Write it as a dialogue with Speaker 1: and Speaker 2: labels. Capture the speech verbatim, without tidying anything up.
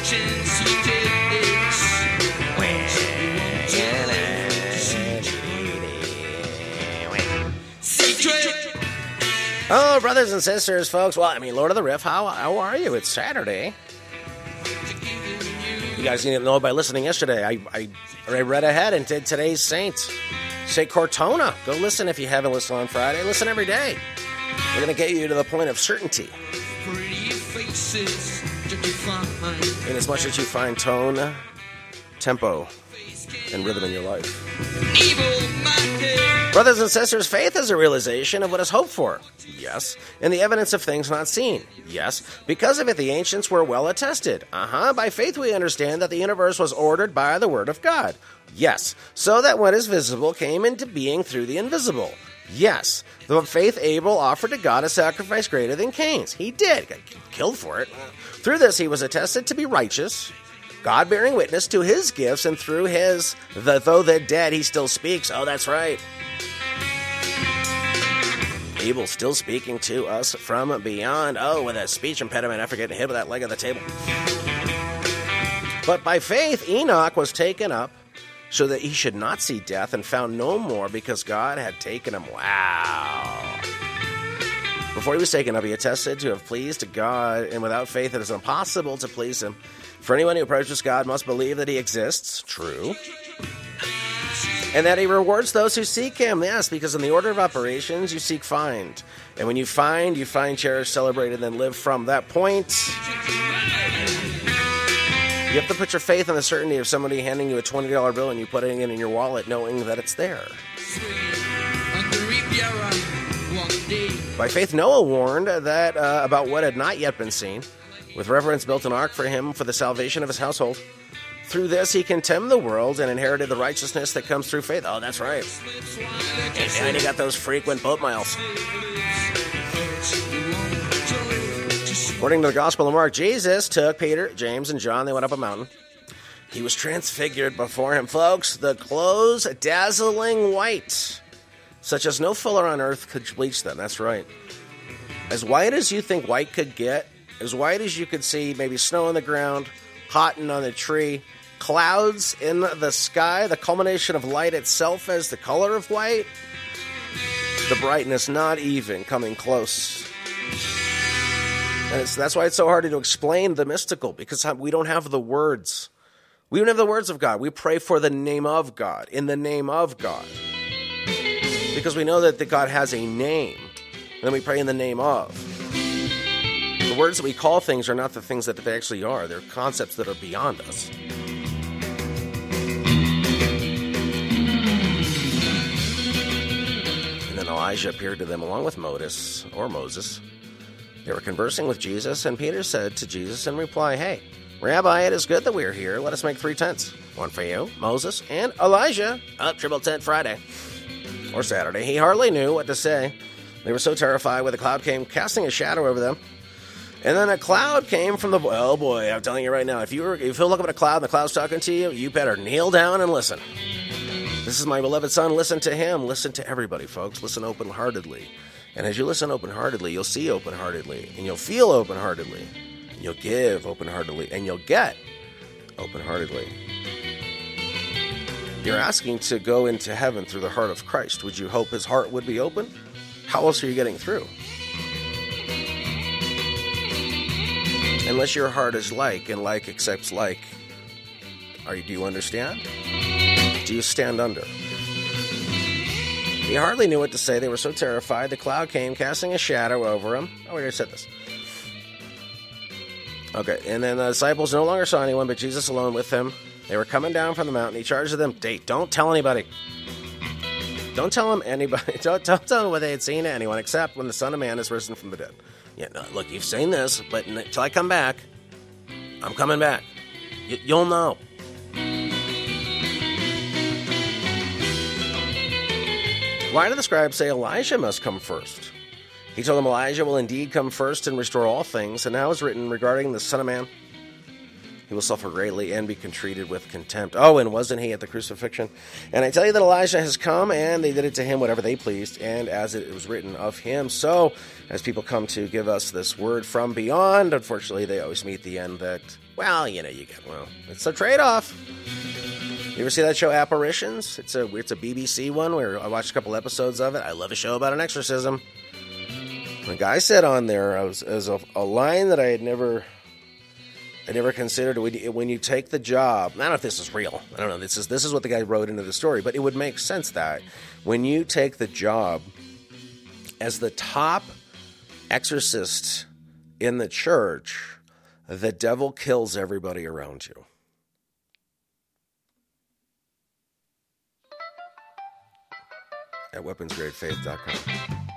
Speaker 1: Oh, brothers and sisters, folks. Well, I mean, Lord of the Riff, how how are you? It's Saturday. You guys need to know by listening yesterday. I, I, I read ahead and did today's saint, Saint Cortona. Go listen if you haven't listened on Friday. Listen every day. We're going to get you to the point of certainty. In as much as you find tone, tempo, and rhythm in your life. Brothers and sisters, faith is a realization of what is hoped for. Yes. And the evidence of things not seen. Yes. Because of it, the ancients were well attested. Uh-huh. By faith, we understand that the universe was ordered by the word of God. Yes. So that what is visible came into being through the invisible. Yes. The faith Abel offered to God a sacrifice greater than Cain's. He did. Got killed for it. Through this, he was attested to be righteous, God bearing witness to his gifts, and through his, the, though the dead, he still speaks. Oh, that's right. Abel still speaking to us from beyond. Oh, with a speech impediment after getting hit with that leg of the table. But by faith, Enoch was taken up so that he should not see death, and found no more because God had taken him. Wow. Before he was taken up, he attested to have pleased God, and without faith it is impossible to please him. For anyone who approaches God must believe that he exists. True. And that he rewards those who seek him. Yes, because in the order of operations, you seek find. And when you find, you find, cherish, celebrate, and then live from that point. You have to put your faith in the certainty of somebody handing you a twenty dollar bill and you putting it in your wallet knowing that it's there. By faith, Noah warned that uh, about what had not yet been seen. With reverence built an ark for him for the salvation of his household. Through this, he condemned the world and inherited the righteousness that comes through faith. Oh, that's right. And he got those frequent boat miles. According to the Gospel of Mark, Jesus took Peter, James, and John. They went up a mountain. He was transfigured before him. Folks, the clothes dazzling white, such as no fuller on earth could bleach them. That's right. As white as you think white could get, as white as you could see maybe snow on the ground, cotton on the tree, clouds in the sky, the culmination of light itself as the color of white, the brightness not even coming close. And it's, that's why it's so hard to explain the mystical, because we don't have the words. We don't have the words of God. We pray for the name of God, in the name of God. Because we know that the God has a name, and then we pray in the name of. The words that we call things are not the things that they actually are. They're concepts that are beyond us. And then Elijah appeared to them along with Moses, or Moses. They were conversing with Jesus, and Peter said to Jesus in reply, "Hey, Rabbi, it is good that we are here. Let us make three tents. One for you, Moses, and Elijah." Up, triple tent Friday. Or Saturday. He hardly knew what to say. They were so terrified when the cloud came, casting a shadow over them. And then a cloud came from the... Oh, boy, I'm telling you right now, if you were, if you look up at a cloud and the cloud's talking to you, you better kneel down and listen. This is my beloved son. Listen to him. Listen to everybody, folks. Listen open-heartedly. And as you listen open-heartedly, you'll see open-heartedly. And you'll feel open-heartedly. And you'll give open-heartedly. And you'll get open-heartedly. You're asking to go into heaven through the heart of Christ. Would you hope his heart would be open? How else are you getting through? Unless your heart is like, and like accepts like. Are you, do you understand? Do you stand under? He hardly knew what to say. They were so terrified. The cloud came, casting a shadow over him. Oh, we already said this. Okay, and then the disciples no longer saw anyone but Jesus alone with them. They were coming down from the mountain. He charged them, "Hey, don't tell anybody. Don't tell them anybody. Don't, don't tell them what they had seen to anyone, except when the Son of Man is risen from the dead." Yeah, no, look, you've seen this, but until I come back, I'm coming back. Y- you'll know. Why do the scribes say Elijah must come first? He told them Elijah will indeed come first and restore all things, and now is written regarding the Son of Man. He will suffer greatly and be treated with contempt. Oh, and wasn't he at the crucifixion? And I tell you that Elijah has come, and they did it to him whatever they pleased, and as it was written of him. So, as people come to give us this word from beyond, unfortunately, they always meet the end that Well, you know, you get, well, it's a trade-off. You ever see that show Apparitions? It's a it's a B B C one where I watched a couple episodes of it. I love a show about an exorcism. The guy said on there, I was, as a, a line that I had never, I never considered. When you take the job, I don't know if this is real. I don't know. This is this is what the guy wrote into the story, but it would make sense that when you take the job as the top exorcist in the church, the devil kills everybody around you. At weapons grade faith dot com.